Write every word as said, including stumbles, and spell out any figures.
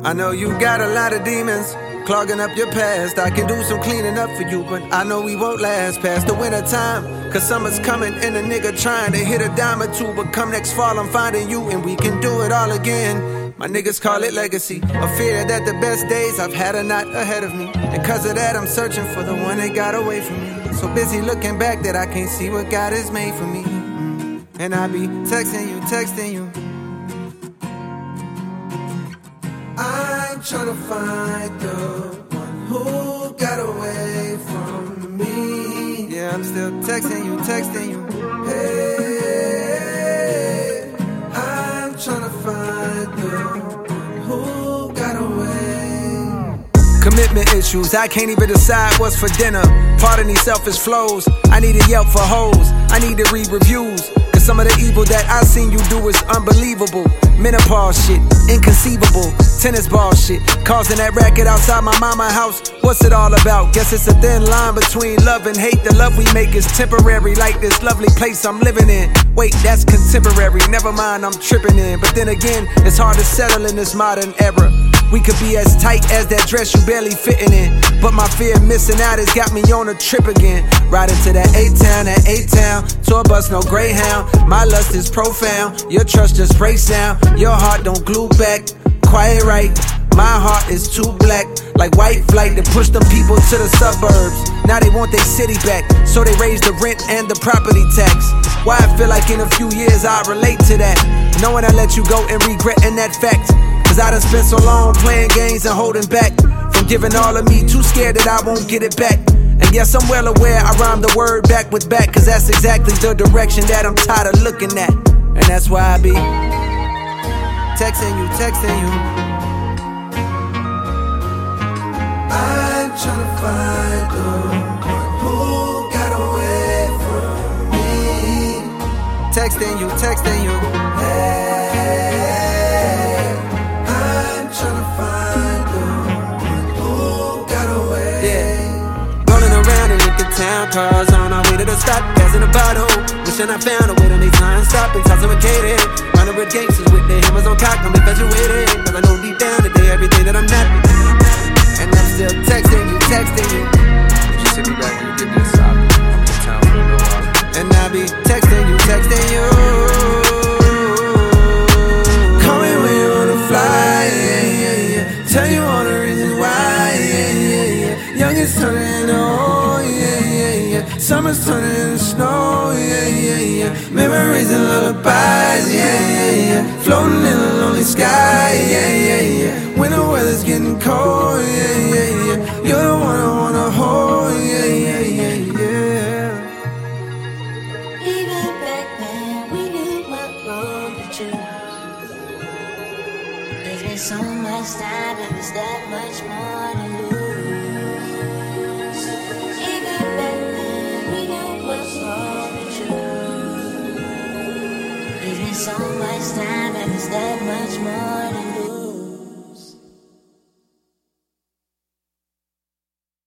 I know you got a lot of demons clogging up your past. I can do some cleaning up for you, but I know we won't last past the winter time. Cause summer's coming and a nigga trying to hit a dime or two. But come next fall I'm finding you and we can do it all again. My niggas call it legacy, a fear that the best days I've had are not ahead of me. And cause of that I'm searching for the one that got away from me. So busy looking back that I can't see what God has made for me. mm. And I be texting you, texting you. I'm tryna find the one who got away from me. Yeah, I'm still texting you, texting you. Hey, I'm tryna find the one who got away. Commitment issues, I can't even decide what's for dinner. Pardon these selfish flows, I need a Yelp for hoes. I need to read reviews, cause some of the evil that I seen you do is unbelievable. Menopause shit, inconceivable. Tennis ball shit, causing that racket outside my mama house. What's it all about? Guess it's a thin line between love and hate. The love we make is temporary, like this lovely place I'm living in. Wait, that's contemporary, never mind, I'm tripping in. But then again, it's hard to settle in this modern era. We could be as tight as that dress you barely fitting in. But my fear of missing out has got me on a trip again. Riding to that A-Town, that A-Town. Tour bus, no Greyhound. My lust is profound. Your trust just breaks down. Your heart don't glue back. Quiet right. My heart is too black. Like white flight that pushed them people to the suburbs. Now they want their city back. So they raise the rent and the property tax. Why I feel like in a few years I'll relate to that. Knowing I let you go and regretting that fact. Cause I done spent so long playing games and holding back from giving all of me, too scared that I won't get it back. And yes, I'm well aware I rhyme the word back with back, cause that's exactly the direction that I'm tired of looking at. And that's why I be texting you, texting you. I'm tryna find the one who got away from me. Texting you, texting you. Hey. Town cars on our way to the stop, gas in a bottle. Wishing I found a way to make time stop. Intoxicated, running with gangsters with their hammers on cock. I'm infatuated, cause I know deep down today everything that I'm not. And I'm still texting you, texting you. Just hit me back when you give me a stop. I'm in town for a little while. And I be texting you, texting you. Call me when you wanna fly, yeah, yeah, yeah. Tell you all the reasons why, yeah, yeah, yeah. Youngest turning into old, yeah, yeah, yeah. Summer's turning into snow, yeah, yeah, yeah. Memories and lullabies, yeah, yeah, yeah. Floating in a lonely sky, yeah, yeah, yeah. When the weather's getting cold, yeah, yeah, yeah. You're the one I wanna hold, yeah, yeah, yeah, yeah. Even back then, we knew what wrong with you. There's been so much time and there's that much more to lose. So much time and there's that much more.